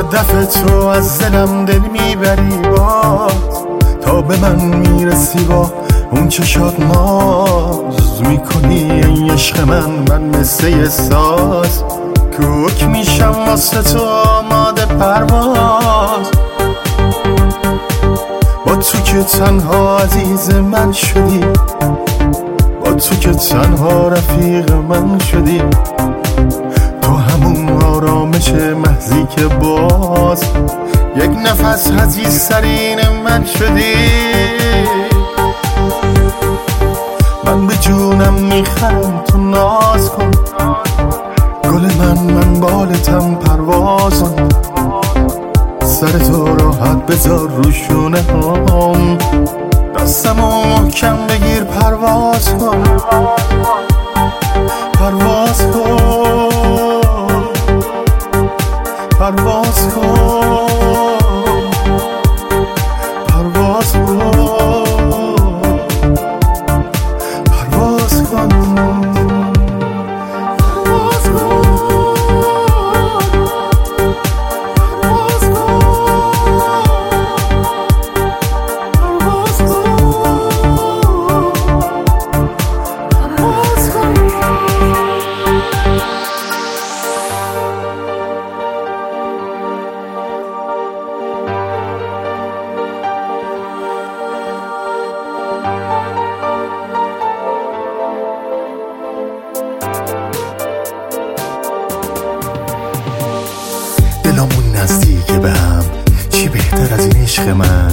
دفع تو از دلم دل میبری باز، تا به من میرسی با اون چشات ناز میکنی این عشق من مثل یه ساز، کوک میشم واسه تو آماده پرواز. با تو که تنها عزیز من شدی، با تو که تنها رفیق من شدی، تو همون آرامش محضی که باز یک نفس عزیزترین من شدی. من به جونم میخرم تو ناز کن، گل من بالتم پرواز کن، سر تو راحت بذار رو شونه هم، دستمو محکم بگیر پرواز کن، پرواز کن، پرواز کن، پرواز کن، پرواز کن. دلمون نزدیکه به هم، چی بهتر از این عشق من؟